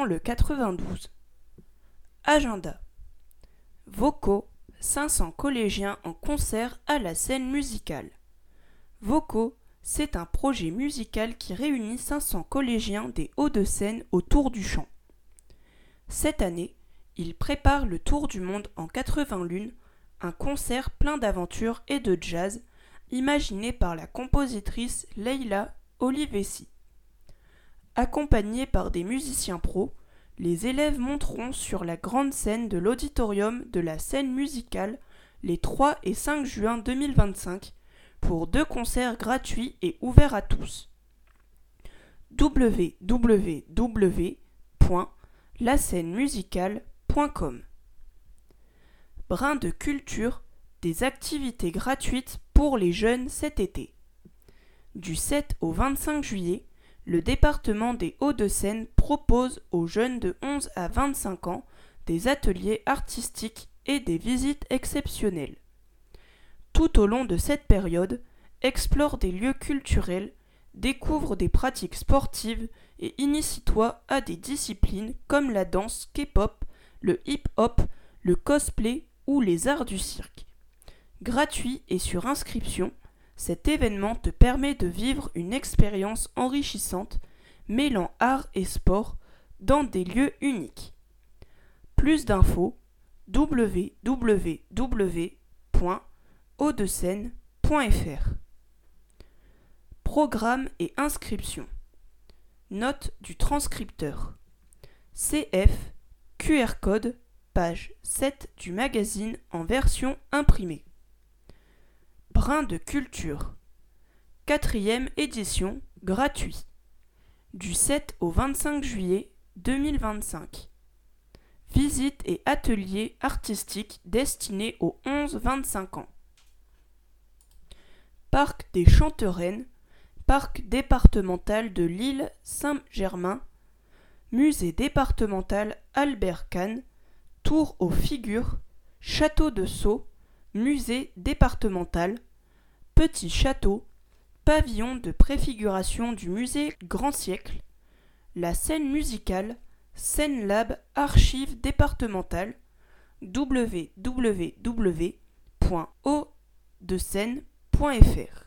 le 92. Agenda. Vocaux, 500 collégiens en concert à la scène musicale. Vocaux, c'est un projet musical qui réunit 500 collégiens des Hauts-de-Seine autour du chant. Cette année, il prépare le tour du monde en 80 lunes, un concert plein d'aventures et de jazz, imaginé par la compositrice Leila Olivesi. Accompagnés par des musiciens pros, les élèves monteront sur la grande scène de l'auditorium de la scène musicale les 3 et 5 juin 2025 pour 2 concerts gratuits et ouverts à tous. www.lascenemusicale.com. Brin de culture, des activités gratuites pour les jeunes cet été. Du 7 au 25 juillet, le département des Hauts-de-Seine propose aux jeunes de 11 à 25 ans des ateliers artistiques et des visites exceptionnelles. Tout au long de cette période, explore des lieux culturels, découvre des pratiques sportives et initie-toi à des disciplines comme la danse K-pop, le hip-hop, le cosplay ou les arts du cirque. Gratuit et sur inscription, cet événement te permet de vivre une expérience enrichissante, mêlant art et sport dans des lieux uniques. Plus d'infos, www.hautdesseine.fr. Programme et inscription. Note du transcripteur. CF, QR code, page 7 du magazine en version imprimée. Brin de culture. 4e édition, gratuit. Du 7 au 25 juillet 2025. Visite et ateliers artistiques destinés aux 11-25 ans. Parc des Chantereines, Parc départemental de l'île Saint-Germain, Musée départemental Albert Kahn, Tour aux Figures, Château de Sceaux, Musée départemental, Petit Château, Pavillon de préfiguration du musée Grand Siècle, la scène musicale, Scène Lab Archives départementales, www.hautdesseine.fr.